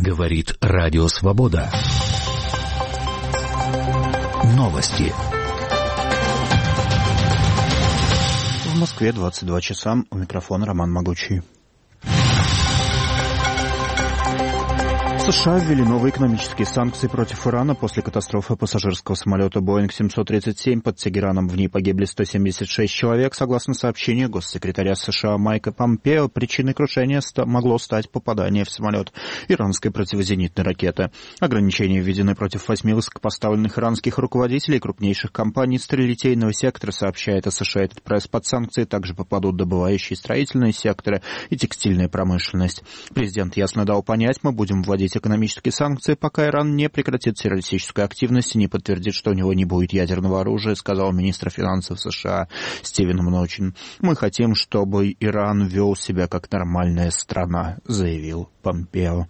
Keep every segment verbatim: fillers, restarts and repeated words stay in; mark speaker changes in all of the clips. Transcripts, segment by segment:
Speaker 1: Говорит Радио Свобода. Новости.
Speaker 2: В Москве двадцать два часа. У микрофона Роман Могучий. США ввели новые экономические санкции против Ирана после катастрофы пассажирского самолета Боинг семьсот тридцать семь под Тегераном. В ней погибли сто семьдесят шесть человек. Согласно сообщению госсекретаря США Майка Помпео, причиной крушения могло стать попадание в самолет иранской противозенитной ракеты. Ограничения введены против восьми высокопоставленных иранских руководителей крупнейших компаний сталелитейного сектора, сообщает США. Этот пресс. Под санкции также попадут добывающие строительные секторы и текстильная промышленность. Президент ясно дал понять, мы будем вводить экономические санкции, пока Иран не прекратит террористическую активность и не подтвердит, что у него не будет ядерного оружия, сказал министр финансов США Стивен Мночин. Мы хотим, чтобы Иран вел себя как нормальная страна, заявил Помпео.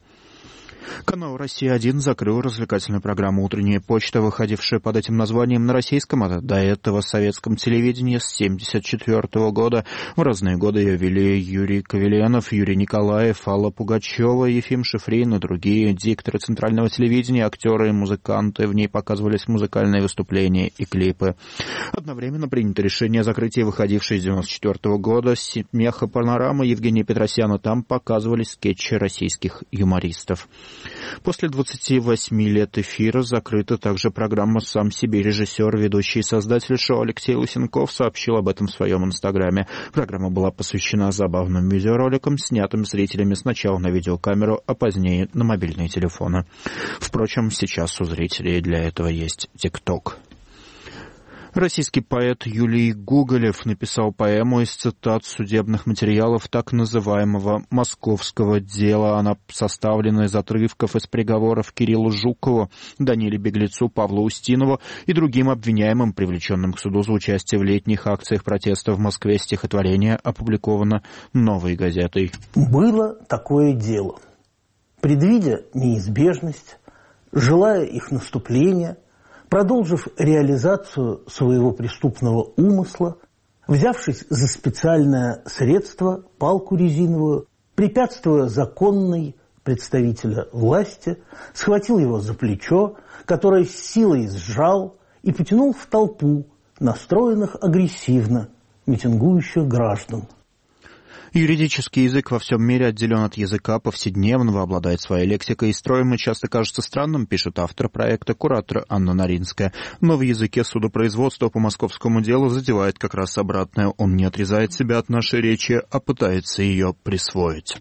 Speaker 2: Канал «Россия один» закрыл развлекательную программу «Утренняя почта», выходившая под этим названием на российском, а до этого советском телевидении с семьдесят четвёртого года. В разные годы ее вели Юрий Ковеленов, Юрий Николаев, Алла Пугачева, Ефим Шифрин и другие дикторы центрального телевидения, актеры и музыканты. В ней показывались музыкальные выступления и клипы. Одновременно принято решение о закрытии выходившей с девяносто четвёртого года «Смеха панорамы» Евгения Петросяна. Там показывались скетчи российских юмористов. После двадцати восьми лет эфира закрыта также программа «Сам себе». Режиссер, ведущий и создатель шоу Алексей Лысенков сообщил об этом в своем инстаграме. Программа была посвящена забавным видеороликам, снятым зрителями сначала на видеокамеру, а позднее на мобильные телефоны. Впрочем, сейчас у зрителей для этого есть ТикТок. Российский поэт Юлий Гоголев написал поэму из цитат судебных материалов так называемого «московского дела». Она составлена из отрывков из приговоров Кириллу Жукову, Даниле Беглецу, Павлу Устинову и другим обвиняемым, привлеченным к суду за участие в летних акциях протеста в Москве. Стихотворение опубликовано «Новой газетой».
Speaker 3: Было такое дело. Предвидя неизбежность, желая их наступления, продолжив реализацию своего преступного умысла, взявшись за специальное средство, палку резиновую, препятствуя законной представителя власти, схватил его за плечо, которое с силой сжал и потянул в толпу настроенных агрессивно митингующих граждан.
Speaker 2: Юридический язык во всем мире отделен от языка повседневного, обладает своей лексикой и строем и часто кажется странным, пишет автор проекта, куратор Анна Наринская. Но в языке судопроизводства по московскому делу задевает как раз обратное. Он не отрезает себя от нашей речи, а пытается ее присвоить.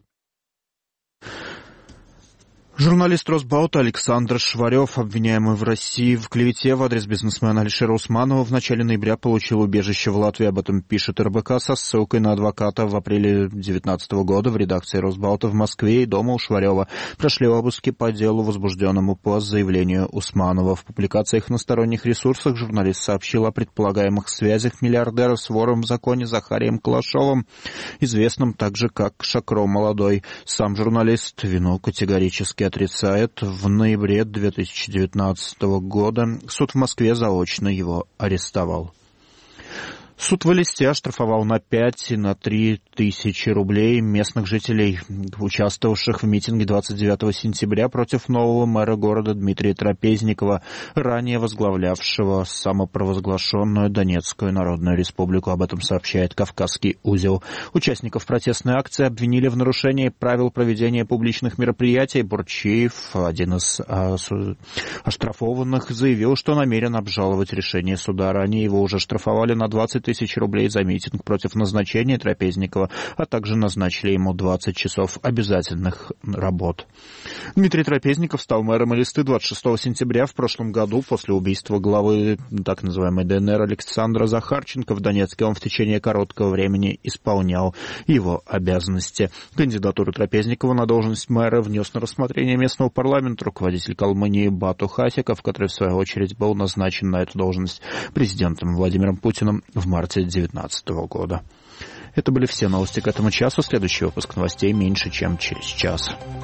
Speaker 2: Журналист Росбаута Александр Шварев, обвиняемый в России в клевете в адрес бизнесмена Алишера Усманова, в начале ноября получил убежище в Латвии. Об этом пишет эр бэ ка со ссылкой на адвоката. В апреле две тысячи девятнадцатого года в редакции Росбаута в Москве и дома у Шварева прошли обыски по делу, возбужденному по заявлению Усманова. В публикациях на сторонних ресурсах журналист сообщил о предполагаемых связях миллиардера с вором в законе Захарием Калашовым, известным также как Шакро Молодой. Сам журналист вину категорически отрицает. В ноябре две тысячи девятнадцатого года суд в Москве заочно его арестовал. Суд в Элисте оштрафовал на пять и на три тысячи рублей местных жителей, участвовавших в митинге двадцать девятого сентября против нового мэра города Дмитрия Трапезникова, ранее возглавлявшего самопровозглашенную Донецкую Народную Республику. Об этом сообщает Кавказский узел. Участников протестной акции обвинили в нарушении правил проведения публичных мероприятий. Бурчиев, один из оштрафованных, заявил, что намерен обжаловать решение суда. Ранее его уже штрафовали на двадцать тысяч рублей за митинг против назначения Трапезникова, а также назначили ему двадцать часов обязательных работ. Дмитрий Трапезников стал мэром Элисты двадцать шестого сентября в прошлом году после убийства главы так называемой дэ эн эр Александра Захарченко в Донецке. Он в течение короткого времени исполнял его обязанности. Кандидатуру Трапезникова на должность мэра внес на рассмотрение местного парламента руководитель Калмынии Бату Хасиков, который в свою очередь был назначен на эту должность президентом Владимиром Путиным в марте две тысячи девятнадцатого года. Это были все новости к этому часу. Следующий выпуск новостей меньше, чем через час.